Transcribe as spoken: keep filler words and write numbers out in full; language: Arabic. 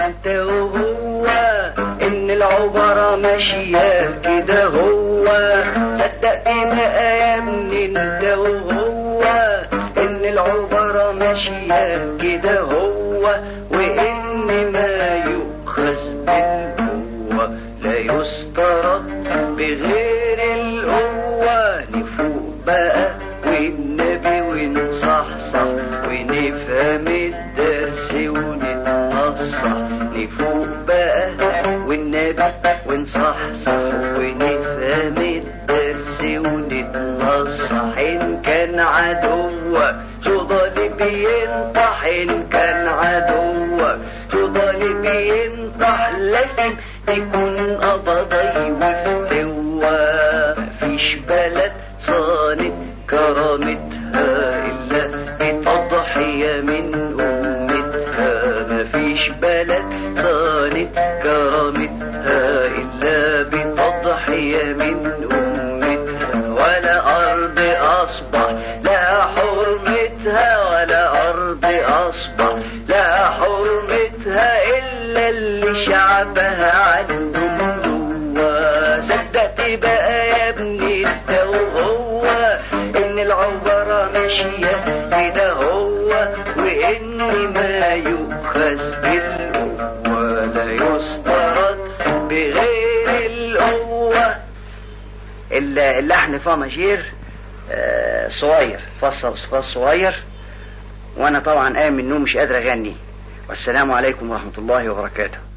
انت وهو ان العبارة ماشية كده هو. صدقت بقى يا ابني انت وهو ان العبارة ماشية كده هو، وان ما يؤخذ بالقوة لا يسترد بغير القوة. نفوق بقى والنبي ونصحصح ونفهم الدرس ونتنصح. نفوق بقى والنبي ونصحصح ونفهم الدرس ونتنصح. إن كان عدوك شو ظالم ينطح، إن كان عدوك شو ظالم ينطح، لازم تكون قبضي وفتوى. مفيش بلد صانت كرامتها إلا بتضحية من أمتها. مفيش بلد صانت كرامتها إلا بتضحية من أمتها. ولا أرض أصبح لا حرمتها، ولا أرض أصبح لا حرمتها إلا اللي شعبها عنده قوة. صدقت بقى يا ابني انت وهو ان العبارة ماشية كده هو، وان ما يؤخذ بالقوة لا يسترد بغير القوة. اللحن فا ماجير صغير، فصل فصل صغير، وانا طبعا قايم من النوم مش قادر اغني. والسلام عليكم ورحمة الله وبركاته.